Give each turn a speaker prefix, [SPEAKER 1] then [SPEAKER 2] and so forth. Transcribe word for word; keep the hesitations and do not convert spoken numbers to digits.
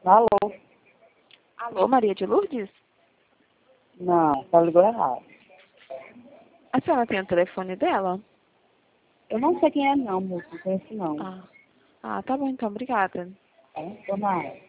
[SPEAKER 1] Alô?
[SPEAKER 2] Alô, Maria de Lourdes?
[SPEAKER 1] Não, tá ligou errado.
[SPEAKER 2] A senhora tem o telefone dela?
[SPEAKER 1] Eu não sei quem é não, moço. Não conheço não.
[SPEAKER 2] Ah, ah tá bom então, obrigada.
[SPEAKER 1] É, tô mais.